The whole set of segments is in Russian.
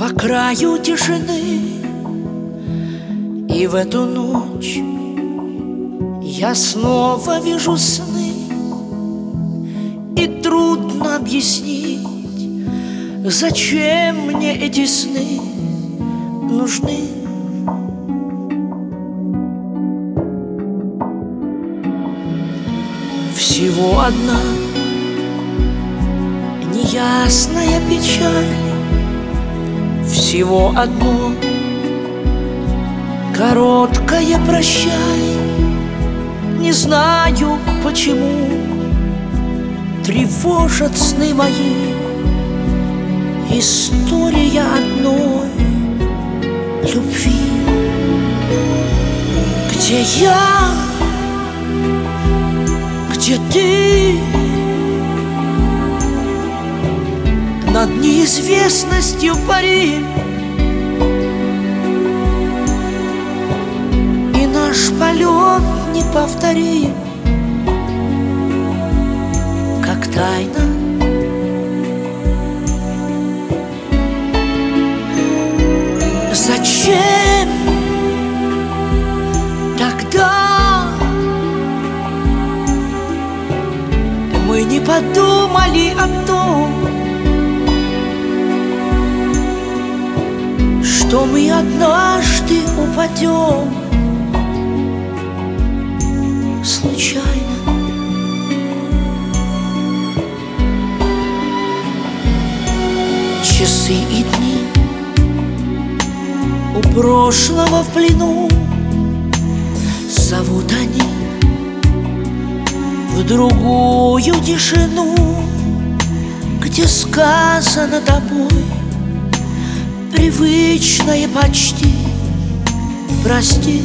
по краю тишины. И в эту ночь я снова вижу сны, и трудно объяснить, зачем мне эти сны нужны. Всего одна неясная печаль, всего одно короткое прощай. Не знаю, почему тревожат сны мои. История одной любви. Где я? Где ты? Над неизвестностью пари, и наш полет неповторим, как тайна. Зачем тогда мы не подумали о том, что мы однажды упадем случайно? Часы и дни у прошлого в плену, зовут они в другую тишину, где сказано тобой привычное почти прости.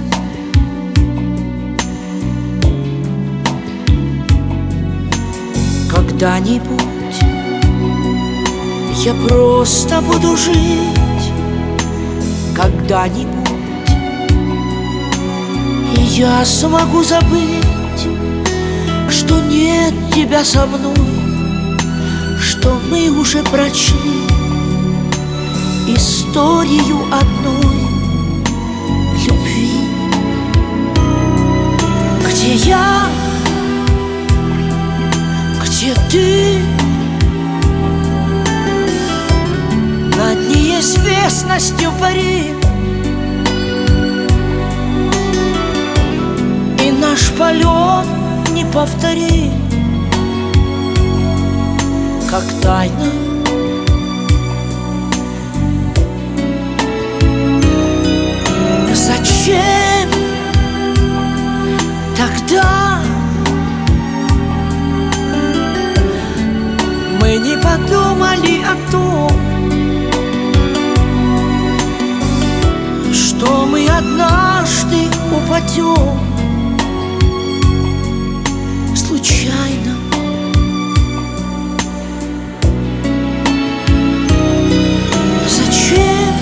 Когда-нибудь я просто буду жить, когда-нибудь и я смогу забыть, что нет тебя со мной, что мы уже прочли историю одной любви. Где я? Где ты? Над неизвестностью пари, и наш полет неповторим, как тайна. Зачем тогда мы не подумали о том, что мы однажды упадем случайно? Зачем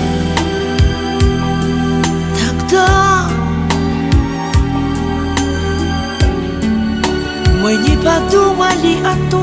тогда мы не подумали о том,